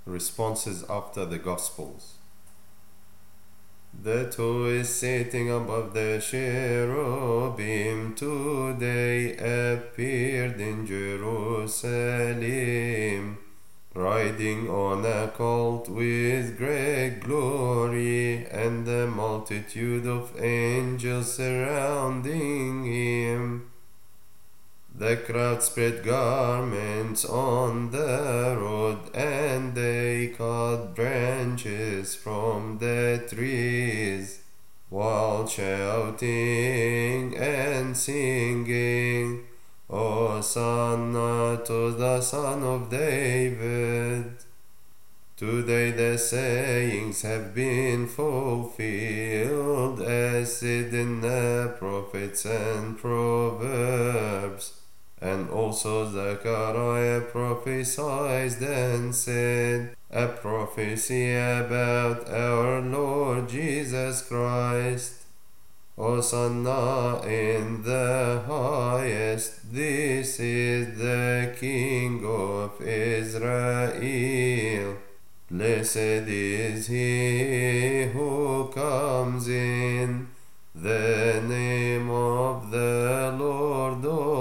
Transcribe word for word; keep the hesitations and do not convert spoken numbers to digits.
Responses after the Gospels. That who is sitting above the cherubim today appeared in Jerusalem, riding on a colt with great glory, and a multitude of angels surrounding him. The crowd spread garments on the road, and they cut branches from the trees, while shouting and singing, Hosanna to the Son of David. Today the sayings have been fulfilled, as said in the prophets and Proverbs. And also Zechariah prophesied and said, a prophecy about our Lord Jesus Christ. Hosanna in the highest, this is the King of Israel. Blessed is he who comes in the name of the Lord